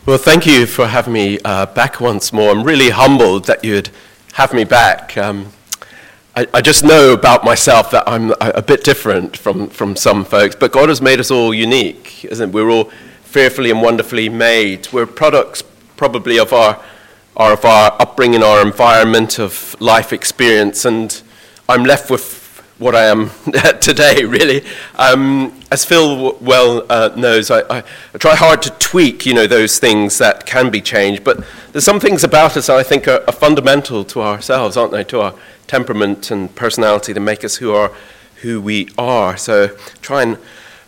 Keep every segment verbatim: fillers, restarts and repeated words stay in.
Well, thank you for having me uh, back once more. I'm really humbled that you'd have me back. Um, I, I just know about myself that I'm a, a bit different from, from some folks, but God has made us all unique, isn't it? We're all fearfully and wonderfully made. We're products probably of our, our, of our upbringing, our environment, of life experience, and I'm left with what I am today, really. Um, as Phil well uh, knows, I, I, I try hard to tweak, you know, those things that can be changed, but there's some things about us that I think are, are fundamental to ourselves, aren't they, to our temperament and personality that make us who are who we are. So try and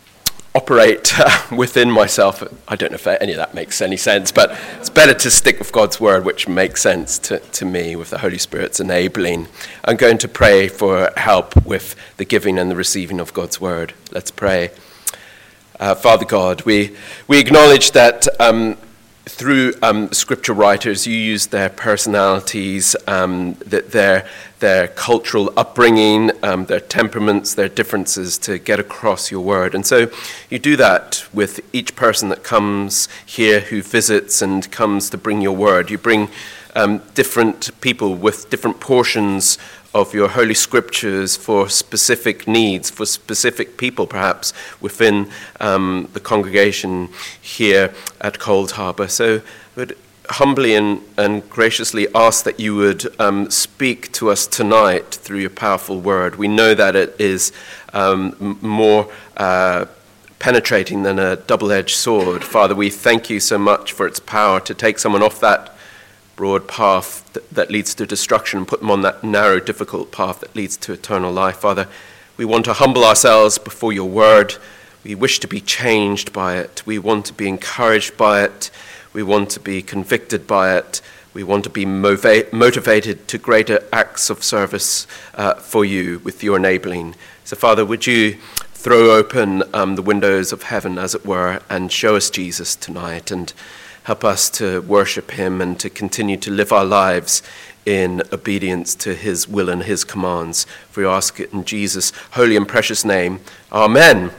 operate uh, within myself. I don't know if any of that makes any sense, but it's better to stick with God's word, which makes sense to, to me, with the Holy Spirit's enabling. I'm going to pray for help with the giving and the receiving of God's word. Let's pray. Uh, Father God, we, we acknowledge that um, through um, scripture writers, you use their personalities, um, that their their cultural upbringing, um, their temperaments, their differences to get across your word. And so you do that with each person that comes here, who visits and comes to bring your word. You bring um, different people with different portions of your holy scriptures for specific needs, for specific people perhaps within um, the congregation here at Coldharbour. So would humbly and, and graciously ask that you would um, speak to us tonight through your powerful word. We know that it is um, m- more uh, penetrating than a double-edged sword. Father, we thank you so much for its power to take someone off that broad path that, that leads to destruction and put them on that narrow, difficult path that leads to eternal life. Father, we want to humble ourselves before your word. We wish to be changed by it. We want to be encouraged by it. We want to be convicted by it. We want to be motiva- motivated to greater acts of service uh, for you with your enabling. So, Father, would you throw open um, the windows of heaven, as it were, and show us Jesus tonight, and help us to worship him and to continue to live our lives in obedience to his will and his commands. For we ask it in Jesus' holy and precious name. Amen.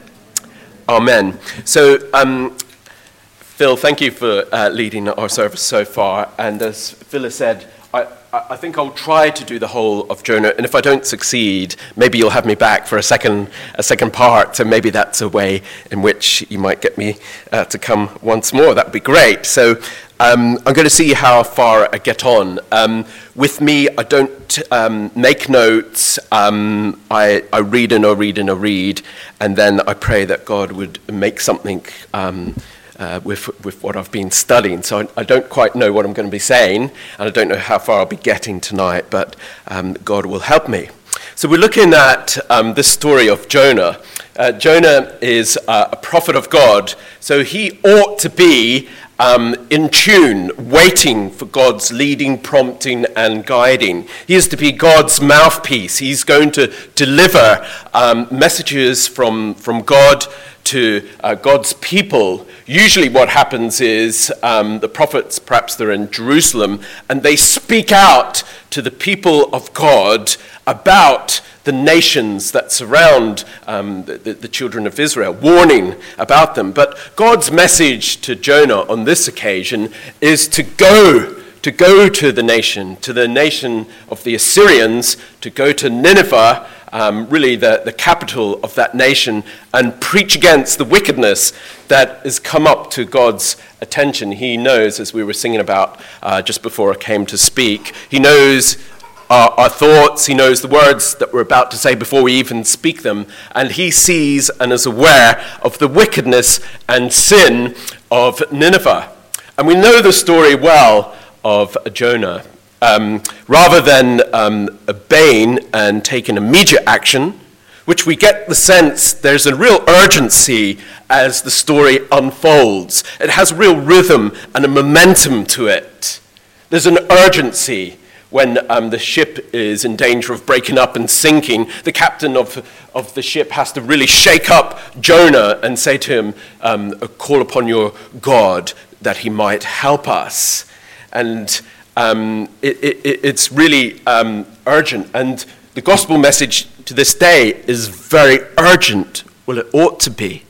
Amen. So, um, Phil, thank you for uh, leading our service so far. And as Phil has said, I, I think I'll try to do the whole of Jonah. And if I don't succeed, maybe you'll have me back for a second a second part. So maybe that's a way in which you might get me uh, to come once more. That would be great. So um, I'm going to see how far I get on. Um, with me, I don't um, make notes. Um, I, I read and I read and I read. And then I pray that God would make something um Uh, with with what I've been studying. So I, I don't quite know what I'm going to be saying, and I don't know how far I'll be getting tonight, but um, God will help me. So we're looking at um, this story of Jonah. Uh, Jonah is uh, a prophet of God, so he ought to be um, in tune, waiting for God's leading, prompting, and guiding. He is to be God's mouthpiece. He's going to deliver um, messages from, from God to uh, God's people. Usually what happens is um, the prophets, perhaps they're in Jerusalem, and they speak out to the people of God about the nations that surround um, the, the, the children of Israel, warning about them. But God's message to Jonah on this occasion is to go, to go to the nation, to the nation of the Assyrians, to go to Nineveh, Um, really the, the capital of that nation, and preach against the wickedness that has come up to God's attention. He knows, as we were singing about uh, just before I came to speak, he knows our, our thoughts, he knows the words that we're about to say before we even speak them, and he sees and is aware of the wickedness and sin of Nineveh. And we know the story well of Jonah. Um, rather than um, obeying and taking immediate action, which we get the sense there's a real urgency as the story unfolds. It has real rhythm and a momentum to it. There's an urgency when um, the ship is in danger of breaking up and sinking. The captain of, of the ship has to really shake up Jonah and say to him, um, call upon your God that he might help us. And Um, it, it, it's really um, urgent, and the gospel message to this day is very urgent. Well, it ought to be,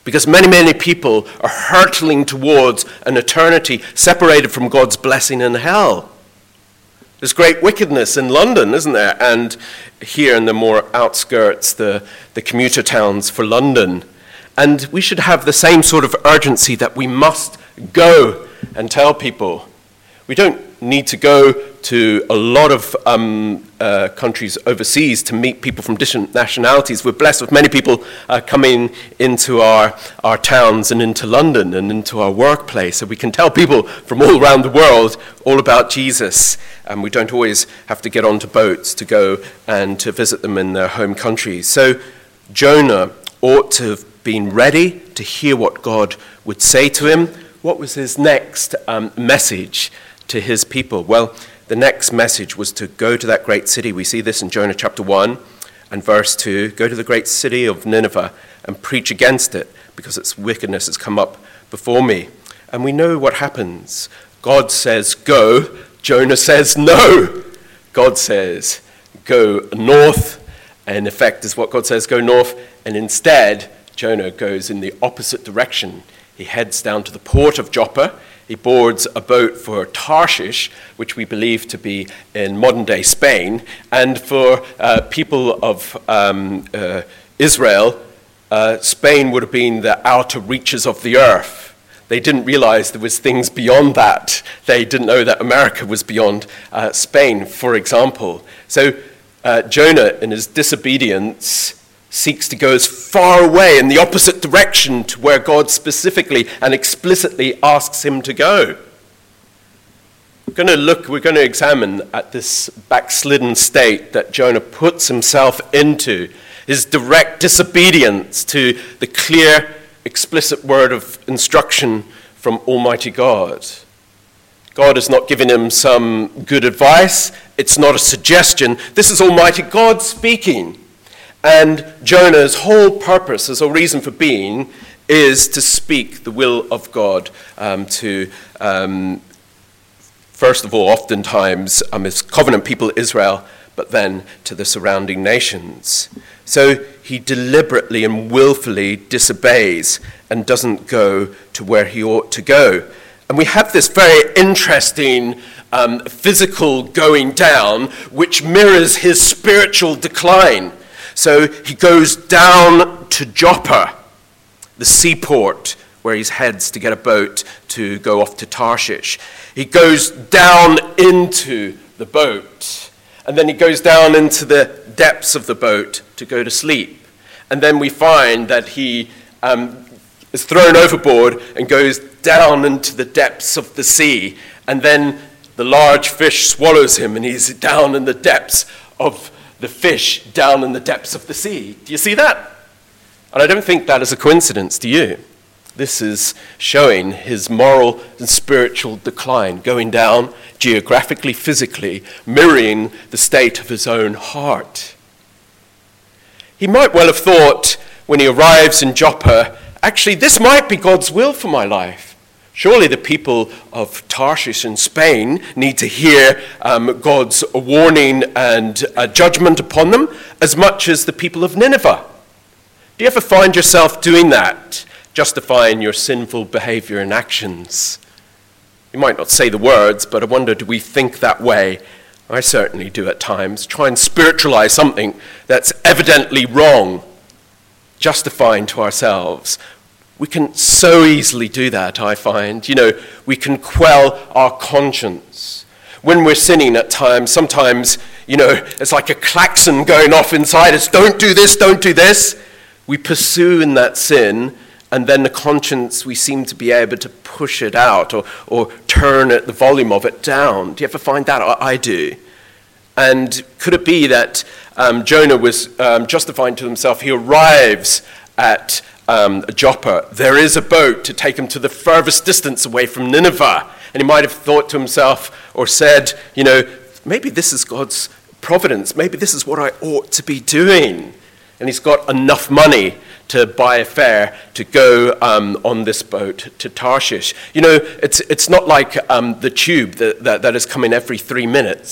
because many, many people are hurtling towards an eternity separated from God's blessing in hell. There's great wickedness in London, isn't there? And here in the more outskirts, the, the commuter towns for London. And we should have the same sort of urgency that we must go and tell people. We don't need to go to a lot of um, uh, countries overseas to meet people from different nationalities. We're blessed with many people uh, coming into our, our towns and into London and into our workplace. So we can tell people from all around the world all about Jesus. And we don't always have to get onto boats to go and to visit them in their home countries. So Jonah ought to have been ready to hear what God would say to him. What was his next um, message to his people? Well, the next message was to go to that great city. We see this in Jonah chapter one and verse two. Go to the great city of Nineveh and preach against it, because its wickedness has come up before me. And we know what happens. God says, go. Jonah says, no. God says, go north. And in effect, is what God says, go north. And instead, Jonah goes in the opposite direction. He heads down to the port of Joppa. He boards a boat for Tarshish, which we believe to be in modern-day Spain. And for uh, people of um, uh, Israel, uh, Spain would have been the outer reaches of the earth. They didn't realize there was things beyond that. They didn't know that America was beyond uh, Spain, for example. So uh, Jonah, in his disobedience, seeks to go as far away in the opposite direction to where God specifically and explicitly asks him to go. We're going to look, we're going to examine at this backslidden state that Jonah puts himself into, his direct disobedience to the clear, explicit word of instruction from Almighty God. God has not given him some good advice. It's not a suggestion. This is Almighty God speaking. And Jonah's whole purpose, his whole reason for being, is to speak the will of God um, to, um, first of all, oftentimes, um, his covenant people Israel, but then to the surrounding nations. So he deliberately and willfully disobeys and doesn't go to where he ought to go. And we have this very interesting um, physical going down, which mirrors his spiritual decline. So he goes down to Joppa, the seaport, where he heads to get a boat to go off to Tarshish. He goes down into the boat, and then he goes down into the depths of the boat to go to sleep. And then we find that he um, is thrown overboard and goes down into the depths of the sea. And then the large fish swallows him, and he's down in the depths of the fish down in the depths of the sea. Do you see that? And I don't think that is a coincidence, do you? This is showing his moral and spiritual decline, going down geographically, physically, mirroring the state of his own heart. He might well have thought when he arrives in Joppa, actually, this might be God's will for my life. Surely the people of Tarshish in Spain need to hear um, God's warning and uh, judgment upon them as much as the people of Nineveh. Do you ever find yourself doing that, justifying your sinful behavior and actions? You might not say the words, but I wonder, do we think that way? I certainly do at times. Try and spiritualize something that's evidently wrong, justifying to ourselves. We can so easily do that, I find. You know, we can quell our conscience. When we're sinning at times, sometimes, you know, it's like a klaxon going off inside us. Don't do this, don't do this. We pursue in that sin, and then the conscience, we seem to be able to push it out or, or turn it, the volume of it down. Do you ever find that? I, I do. And could it be that um, Jonah was um, justifying to himself, he arrives at Um, Joppa, there is a boat to take him to the furthest distance away from Nineveh. And he might have thought to himself or said, you know, maybe this is God's providence. Maybe this is what I ought to be doing. And he's got enough money to buy a fare to go um, on this boat to Tarshish. You know, it's it's not like um, the tube that, that, that is coming every three minutes.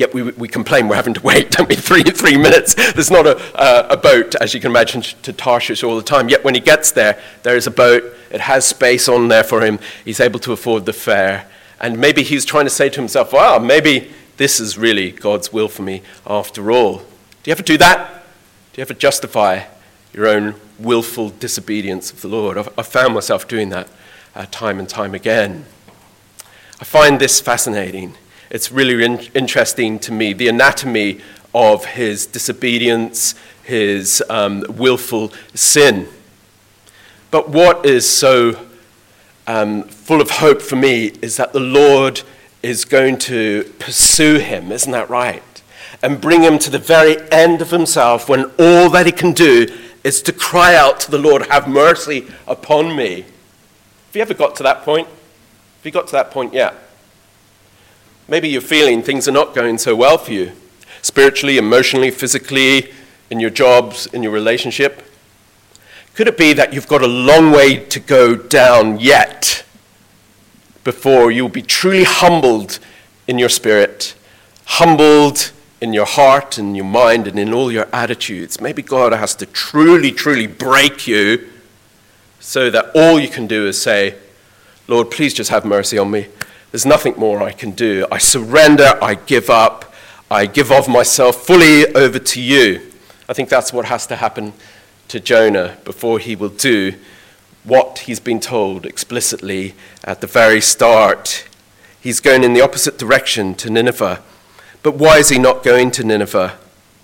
Yet we, we complain we're having to wait, don't we, three, three minutes. There's not a, uh, a boat, as you can imagine, to Tarshish all the time. Yet when he gets there, there is a boat. It has space on there for him. He's able to afford the fare. And maybe he's trying to say to himself, wow, maybe this is really God's will for me after all. Do you ever do that? Do you ever justify your own willful disobedience of the Lord? I've, I've found myself doing that uh, time and time again. I find this fascinating. It's really in- interesting to me, the anatomy of his disobedience, his um, willful sin. But what is so um, full of hope for me is that the Lord is going to pursue him, isn't that right? And bring him to the very end of himself when all that he can do is to cry out to the Lord, have mercy upon me. Have you ever got to that point? Have you got to that point yet? Maybe you're feeling things are not going so well for you, spiritually, emotionally, physically, in your jobs, in your relationship. Could it be that you've got a long way to go down yet before you'll be truly humbled in your spirit, humbled in your heart and your mind and in all your attitudes? Maybe God has to truly, truly break you so that all you can do is say, Lord, please just have mercy on me. There's nothing more I can do. I surrender, I give up, I give of myself fully over to you. I think that's what has to happen to Jonah before he will do what he's been told explicitly at the very start. He's going in the opposite direction to Nineveh. But why is he not going to Nineveh?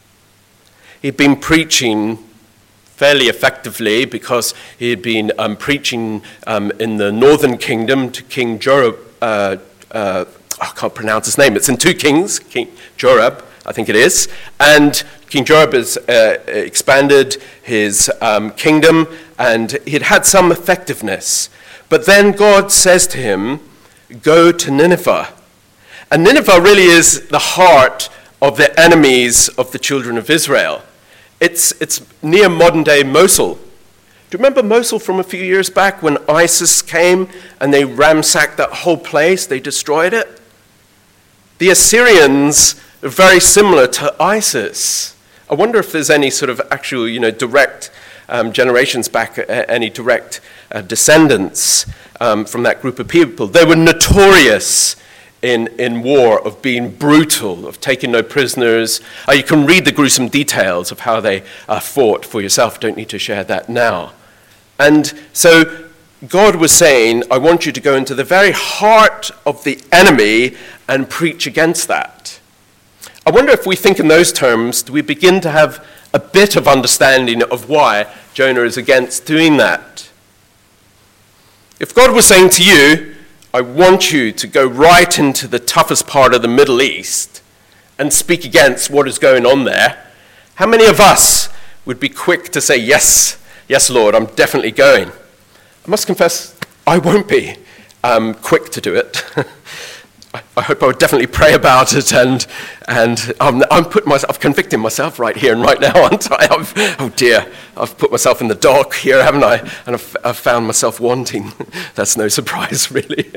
He'd been preaching fairly effectively because he had been um, preaching um, in the northern kingdom to King Joram. Uh, uh, I can't pronounce his name. It's in two Kings, King Joram, I think it is. And King Joram has uh, expanded his um, kingdom, and he'd had some effectiveness. But then God says to him, go to Nineveh. And Nineveh really is the heart of the enemies of the children of Israel. It's, it's near modern-day Mosul. Do you remember Mosul from a few years back when ISIS came and they ransacked that whole place? They destroyed it. The Assyrians are very similar to ISIS. I wonder if there's any sort of actual, you know, direct um, generations back, uh, any direct uh, descendants um, from that group of people. They were notorious in, in war of being brutal, of taking no prisoners. Uh, you can read the gruesome details of how they uh, fought for yourself. Don't need to share that now. And so God was saying, I want you to go into the very heart of the enemy and preach against that. I wonder if we think in those terms, do we begin to have a bit of understanding of why Jonah is against doing that? If God was saying to you, I want you to go right into the toughest part of the Middle East and speak against what is going on there, how many of us would be quick to say, yes, yes, Lord, I'm definitely going? I must confess, I won't be um, quick to do it. I, I hope I would definitely pray about it, and and um, I'm putting myself, I'm convicting myself right here and right now, aren't I? I've, oh dear, I've put myself in the dock here, haven't I? And I've, I've found myself wanting. That's no surprise, really.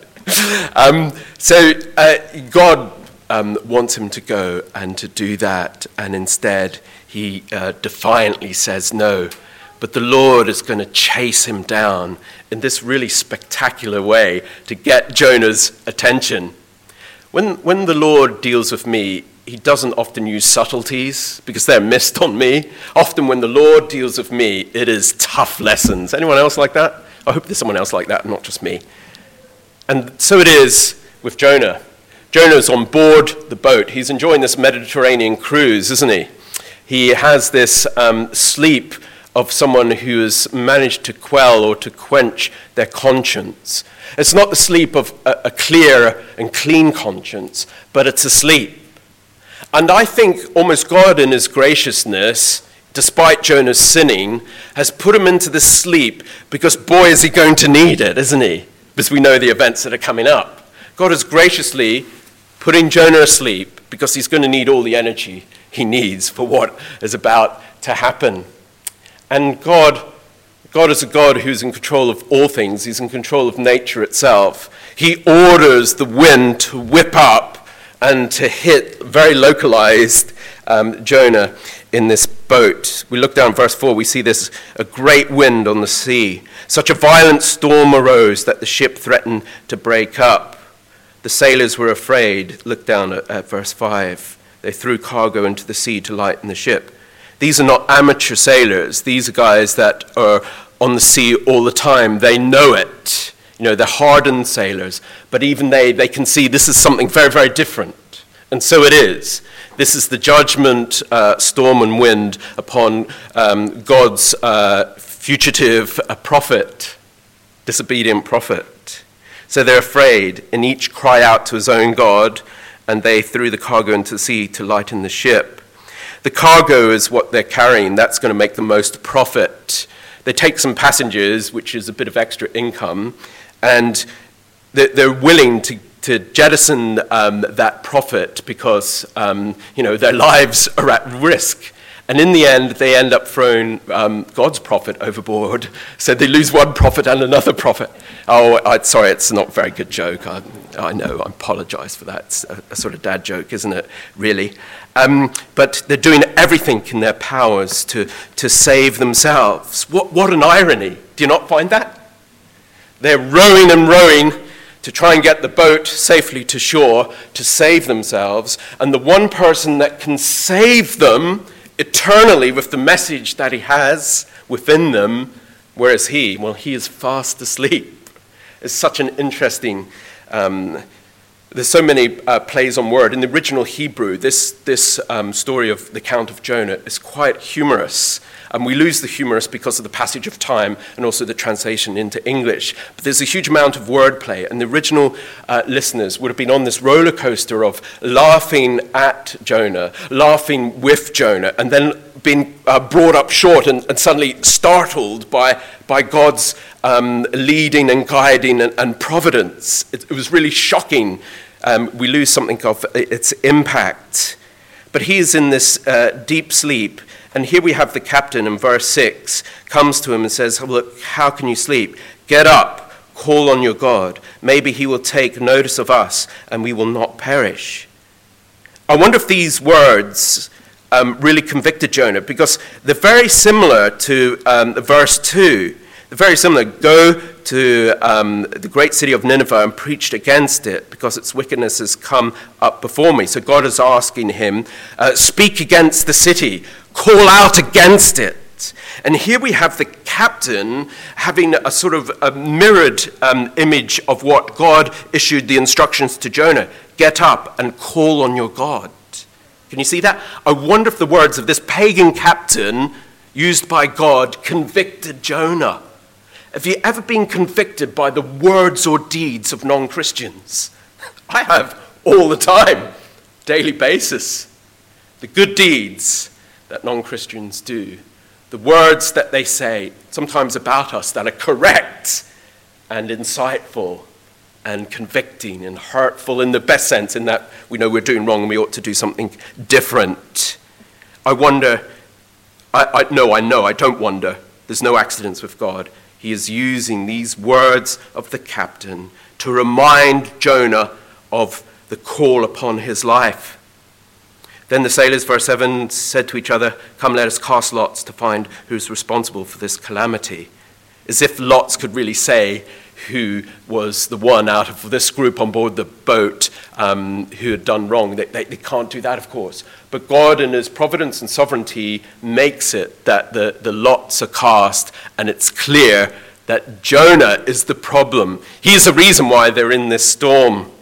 um, so uh, God um, wants him to go and to do that, and instead he uh, defiantly says no. But the Lord is going to chase him down in this really spectacular way to get Jonah's attention. When, when the Lord deals with me, he doesn't often use subtleties because they're missed on me. Often when the Lord deals with me, it is tough lessons. Anyone else like that? I hope there's someone else like that, not just me. And so it is with Jonah. Jonah's on board the boat. He's enjoying this Mediterranean cruise, isn't he? He has this um, sleep of someone who has managed to quell or to quench their conscience. It's not the sleep of a, a clear and clean conscience, but it's a sleep. And I think almost God in his graciousness, despite Jonah's sinning, has put him into this sleep because boy is he going to need it, isn't he? Because we know the events that are coming up. God is graciously putting Jonah asleep because he's going to need all the energy he needs for what is about to happen. And God, God is a God who's in control of all things. He's in control of nature itself. He orders the wind to whip up and to hit very localized um, Jonah in this boat. We look down verse four, we see this, a great wind on the sea. Such a violent storm arose that the ship threatened to break up. The sailors were afraid. Look down at, at verse five. They threw cargo into the sea to lighten the ship. These are not amateur sailors. These are guys that are on the sea all the time. They know it. You know, they're hardened sailors. But even they, they can see this is something very, very different. And so it is. This is the judgment, uh, storm and wind upon um, God's uh, fugitive uh, prophet, disobedient prophet. So they're afraid, and each cry out to his own God, and they threw the cargo into the sea to lighten the ship. The cargo is what they're carrying. That's going to make the most profit. They take some passengers, which is a bit of extra income, and they're willing to, to jettison um, that profit because um, you know their lives are at risk. And in the end, they end up throwing um, God's profit overboard. So they lose one profit and another profit. Oh, I, sorry, it's not a very good joke. I, I know, I apologize for that. It's a, a sort of dad joke, isn't it, really? Um, but they're doing everything in their powers to, to save themselves. What, what an irony. Do you not find that? They're rowing and rowing to try and get the boat safely to shore to save themselves. And the one person that can save them eternally with the message that he has within them, where is he? Well, he is fast asleep. It's such an interesting, um, there's so many uh, plays on word. In the original Hebrew, this, this um, story of the Count of Jonah is quite humorous. And we lose the humorous because of the passage of time and also the translation into English. But there's a huge amount of wordplay, and the original uh, listeners would have been on this roller coaster of laughing at Jonah, laughing with Jonah, and then being uh, brought up short and, and suddenly startled by, by God's um, leading and guiding and, and providence. It, it was really shocking. Um, we lose something of its impact. But he is in this uh, deep sleep. And here we have the captain in verse six, comes to him and says, look, how can you sleep? Get up, call on your God. Maybe he will take notice of us and we will not perish. I wonder if these words um, really convicted Jonah, because they're very similar to um, verse two. They're very similar. Go to um, the great city of Nineveh and preached against it because its wickedness has come up before me. So God is asking him, uh, speak against the city. Call out against it. And here we have the captain having a sort of a mirrored um, image of what God issued the instructions to Jonah. Get up and call on your God. Can you see that? I wonder if the words of this pagan captain used by God convicted Jonah. Have you ever been convicted by the words or deeds of non-Christians? I have all the time, daily basis. The good deeds that non-Christians do, the words that they say, sometimes about us, that are correct and insightful and convicting and hurtful in the best sense, in that we know we're doing wrong and we ought to do something different. I wonder, I, I no, I know, I don't wonder. There's no accidents with God. He is using these words of the captain to remind Jonah of the call upon his life. Then the sailors, verse seven, said to each other, come, let us cast lots to find who's responsible for this calamity. As if lots could really say who was the one out of this group on board the boat um, who had done wrong. They, they, they can't do that, of course. But God in his providence and sovereignty makes it that the, the lots are cast, and it's clear that Jonah is the problem. He's the reason why they're in this storm.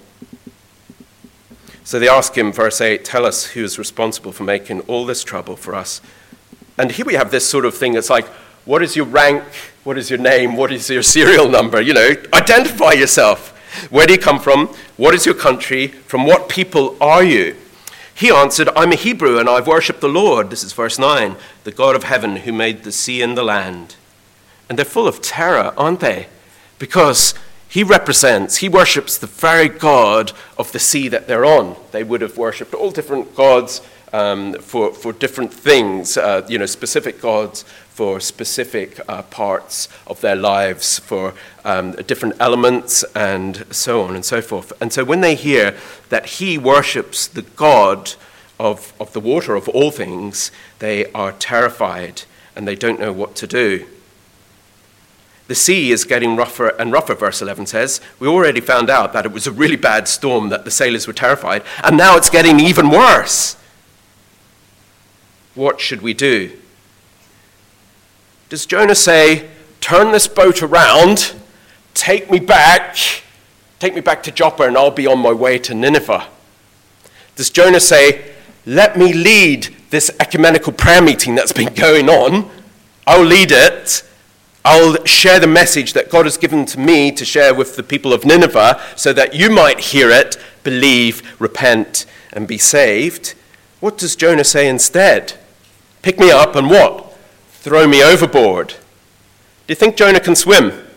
So they ask him, verse eight, tell us who is responsible for making all this trouble for us. And here we have this sort of thing. It's like, what is your rank? What is your name? What is your serial number? You know, identify yourself. Where do you come from? What is your country? From what people are you? He answered, I'm a Hebrew and I've worshipped the Lord. This is verse nine, the God of heaven who made the sea and the land. And they're full of terror, aren't they? Because he represents, he worships the very God of the sea that they're on. They would have worshipped all different gods um, for, for different things, uh, you know, specific gods for specific uh, parts of their lives, for um, different elements, and so on and so forth. And so when they hear that he worships the God of, of the water, of all things, they are terrified and they don't know what to do. The sea is getting rougher and rougher, verse eleven says. We already found out that it was a really bad storm, that the sailors were terrified, and now it's getting even worse. What should we do? Does Jonah say, turn this boat around, take me back, take me back to Joppa, and I'll be on my way to Nineveh? Does Jonah say, let me lead this ecumenical prayer meeting that's been going on, I'll lead it, I'll share the message that God has given to me to share with the people of Nineveh so that you might hear it, believe, repent, and be saved? What does Jonah say instead? Pick me up and what? Throw me overboard. Do you think Jonah can swim? Do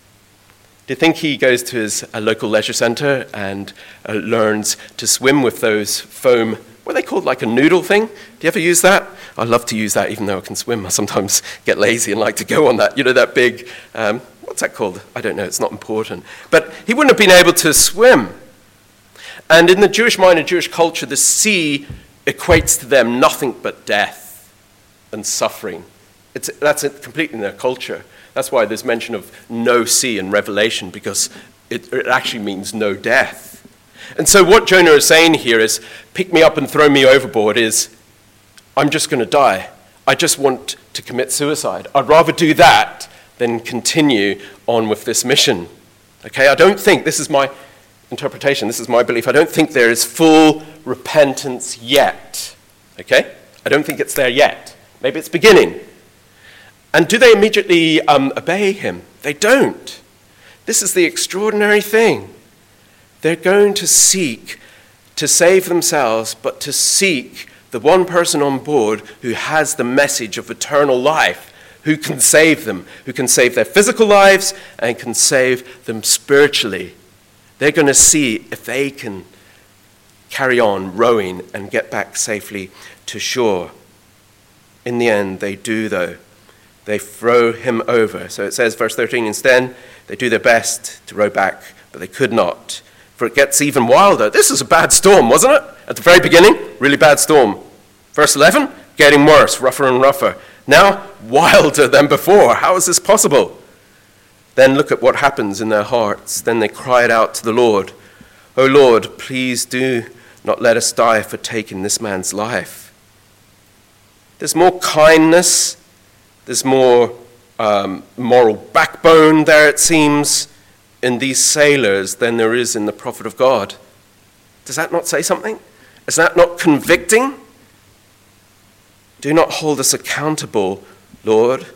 you think he goes to his uh, local leisure center and uh, learns to swim with those foam, what are they called, like a noodle thing? Do you ever use that? I love to use that even though I can swim. I sometimes get lazy and like to go on that. You know, that big, um, what's that called? I don't know, it's not important. But he wouldn't have been able to swim. And in the Jewish mind and Jewish culture, the sea equates to them nothing but death and suffering. It's, that's it completely in their culture. That's why there's mention of no sea in Revelation, because it, it actually means no death. And so what Jonah is saying here is, pick me up and throw me overboard, is, I'm just going to die. I just want to commit suicide. I'd rather do that than continue on with this mission. Okay, I don't think, this is my interpretation, this is my belief, I don't think there is full repentance yet. Okay? I don't think it's there yet. Maybe it's beginning. And do they immediately um, obey him? They don't. This is the extraordinary thing. They're going to seek to save themselves, but to seek the one person on board who has the message of eternal life, who can save them, who can save their physical lives and can save them spiritually. They're going to see if they can carry on rowing and get back safely to shore. In the end, they do, though. They throw him over. So it says, verse thirteen, instead, they do their best to row back, but they could not. For it gets even wilder. This is a bad storm, wasn't it? At the very beginning, really bad storm. Verse eleven, getting worse, rougher and rougher. Now, wilder than before. How is this possible? Then look at what happens in their hearts. Then they cried out to the Lord, "O Lord, please do not let us die for taking this man's life." There's more kindness. There's more um, moral backbone there, it seems, in these sailors than there is in the prophet of God. Does that not say something? Is that not convicting? Do not hold us accountable, Lord,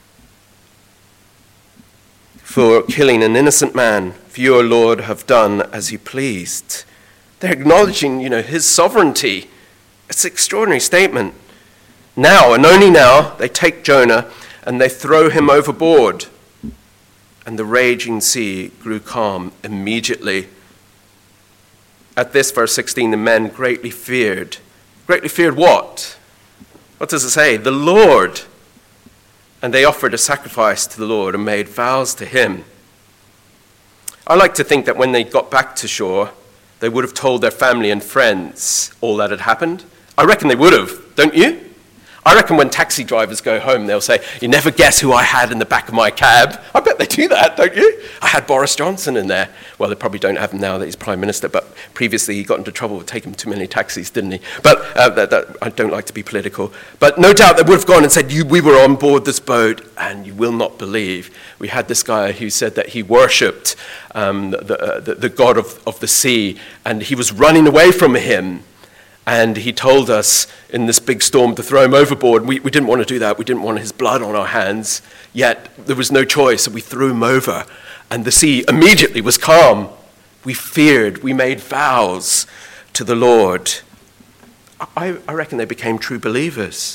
for killing an innocent man. For you, O Lord, have done as you pleased. They're acknowledging, you know, his sovereignty. It's an extraordinary statement. Now, and only now, they take Jonah and they throw him overboard. And the raging sea grew calm immediately. At this, verse sixteen, the men greatly feared. Greatly feared what? What does it say? The Lord. And they offered a sacrifice to the Lord and made vows to him. I like to think that when they got back to shore, they would have told their family and friends all that had happened. I reckon they would have, don't you? I reckon when taxi drivers go home, they'll say, "You never guess who I had in the back of my cab." I bet they do that, don't you? I had Boris Johnson in there. Well, they probably don't have him now that he's Prime Minister, but previously he got into trouble with taking too many taxis, didn't he? But uh, that, that, I don't like to be political. But no doubt they would have gone and said, you, we were on board this boat, and you will not believe. We had this guy who said that he worshipped um, the, uh, the, the god of, of the sea, and he was running away from him. And he told us in this big storm to throw him overboard. We, we didn't want to do that. We didn't want his blood on our hands. Yet there was no choice, so we threw him over. And the sea immediately was calm. We feared. We made vows to the Lord. I, I reckon they became true believers.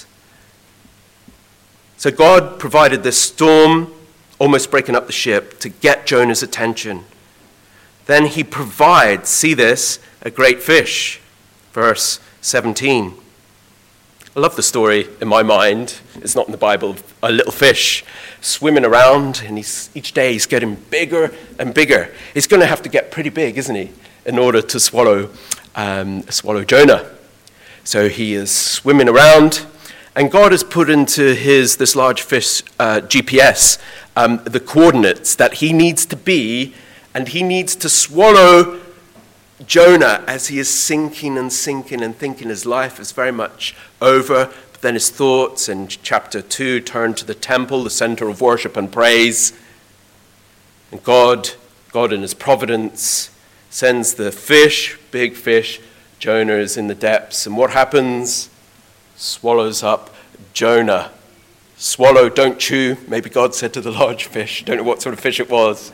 So God provided this storm, almost breaking up the ship, to get Jonah's attention. Then he provides, see this, a great fish. Verse seventeen. I love the story in my mind. It's not in the Bible. A little fish swimming around, and he's, each day he's getting bigger and bigger. He's going to have to get pretty big, isn't he, in order to swallow, um, swallow Jonah. So he is swimming around, and God has put into his this large fish uh, G P S um, the coordinates that he needs to be, and he needs to swallow Jonah as he is sinking and sinking and thinking his life is very much over. But then his thoughts in chapter two turn to the temple, the center of worship and praise. And God, God in his providence, sends the fish, big fish. Jonah is in the depths. And what happens? Swallows up Jonah. Swallow, don't chew. Maybe God said to the large fish. Don't know what sort of fish it was.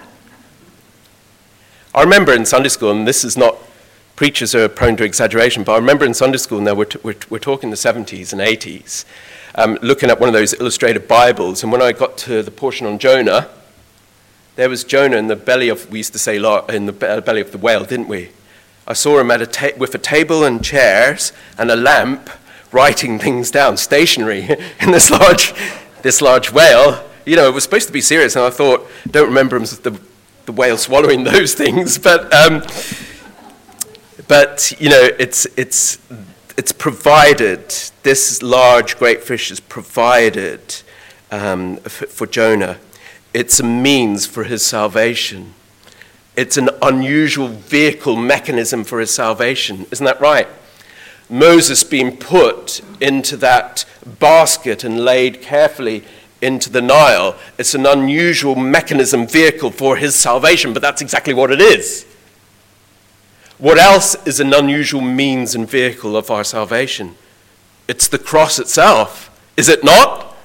I remember in Sunday school, and this is not, preachers are prone to exaggeration, but I remember in Sunday school, now we're, t- we're, we're talking the seventies and eighties, um, looking at one of those illustrated Bibles, and when I got to the portion on Jonah, there was Jonah in the belly of, we used to say, in the belly of the whale, didn't we? I saw him at a ta- with a table and chairs and a lamp, writing things down, stationary, in this large, this large whale. You know, it was supposed to be serious, and I thought, don't remember him as the the whale swallowing those things, but um, but you know, it's it's it's provided. This large, great fish is provided um, for, for Jonah. It's a means for his salvation. It's an unusual vehicle mechanism for his salvation. Isn't that right? Moses being put into that basket and laid carefully into the Nile. It's an unusual mechanism, vehicle for his salvation, but that's exactly what it is. What else is an unusual means and vehicle of our salvation? It's the cross itself, is it not?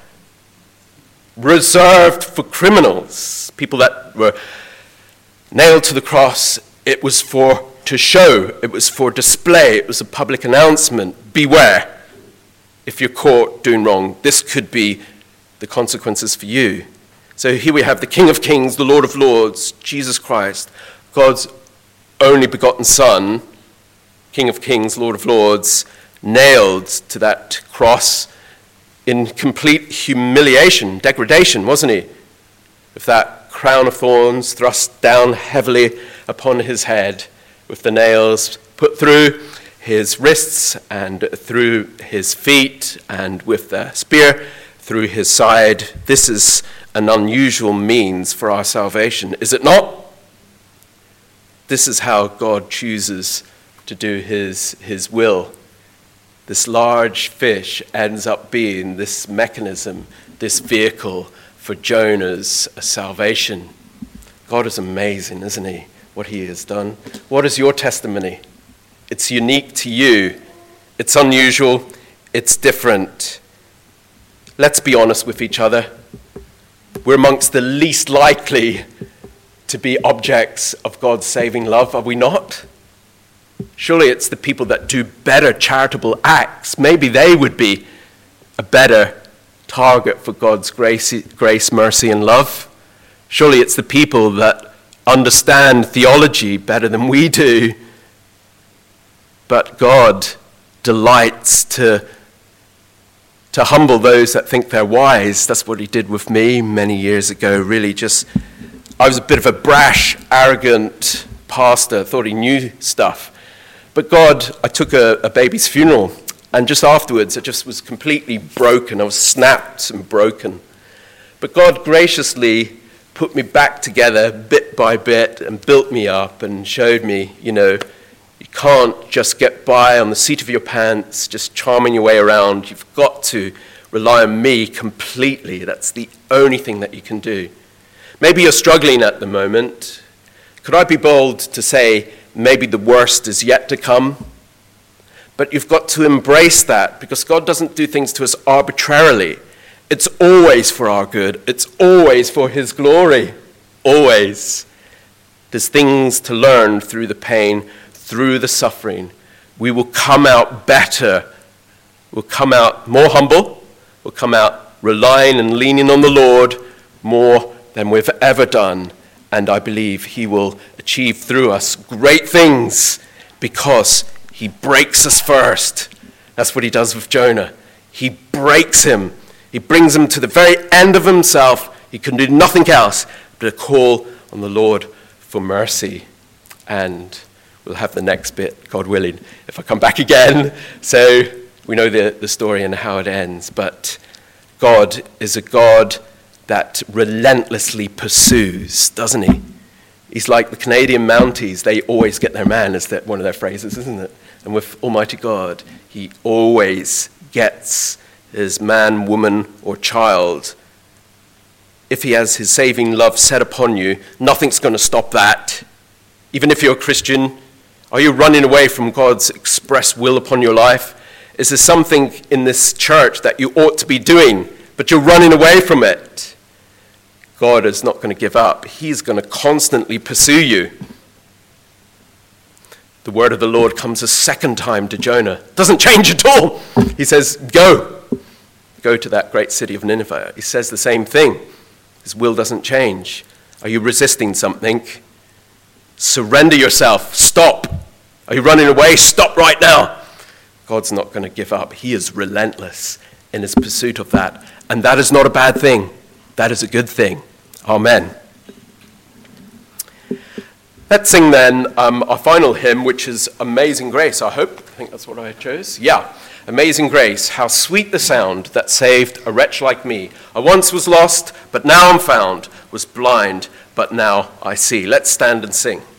Reserved for criminals, people that were nailed to the cross. It was for to show, it was for display, it was a public announcement. Beware, if you're caught doing wrong, this could be the consequences for you. So here we have the King of Kings, the Lord of Lords, Jesus Christ, God's only begotten Son, King of Kings, Lord of Lords, nailed to that cross in complete humiliation, degradation, wasn't he? With that crown of thorns thrust down heavily upon his head, with the nails put through his wrists and through his feet, and with the spear through his side. This is an unusual means for our salvation, is it not? This is how God chooses to do his, his will. This large fish ends up being this mechanism, this vehicle for Jonah's salvation. God is amazing, isn't he, what he has done? What is your testimony? It's unique to you. It's unusual. It's different. Let's be honest with each other. We're amongst the least likely to be objects of God's saving love, are we not? Surely it's the people that do better charitable acts. Maybe they would be a better target for God's grace, grace, mercy, and love. Surely it's the people that understand theology better than we do. But God delights to to humble those that think they're wise. That's what he did with me many years ago, really just, I was a bit of a brash, arrogant pastor, thought he knew stuff. But God, I took a, a baby's funeral, and just afterwards, I just was completely broken. I was snapped and broken. But God graciously put me back together bit by bit and built me up and showed me, you know, you can't just get by on the seat of your pants, just charming your way around. You've got to rely on me completely. That's the only thing that you can do. Maybe you're struggling at the moment. Could I be bold to say maybe the worst is yet to come? But you've got to embrace that, because God doesn't do things to us arbitrarily. It's always for our good. It's always for his glory. Always. There's things to learn through the pain, through the suffering. We will come out better. We'll come out more humble. We'll come out relying and leaning on the Lord more than we've ever done. And I believe he will achieve through us great things because he breaks us first. That's what he does with Jonah. He breaks him. He brings him to the very end of himself. He can do nothing else but call on the Lord for mercy. And we'll have the next bit, God willing, if I come back again. So we know the, the story and how it ends. But God is a God that relentlessly pursues, doesn't he? He's like the Canadian Mounties. They always get their man, is that one of their phrases, isn't it? And with Almighty God, he always gets his man, woman, or child. If he has his saving love set upon you, nothing's going to stop that. Even if you're a Christian, are you running away from God's express will upon your life? Is there something in this church that you ought to be doing, but you're running away from it? God is not going to give up. He's going to constantly pursue you. The word of the Lord comes a second time to Jonah. Doesn't change at all. He says, go. Go to that great city of Nineveh. He says the same thing. His will doesn't change. Are you resisting something? Surrender yourself. Stop. Are you running away? Stop right now. God's not going to give up. He is relentless in his pursuit of that. And that is not a bad thing. That is a good thing. Amen. Let's sing then um, our final hymn, which is Amazing Grace, I hope. I think that's what I chose. Yeah. Amazing Grace, how sweet the sound that saved a wretch like me. I once was lost, but now I'm found, was blind, but now I see. Let's stand and sing.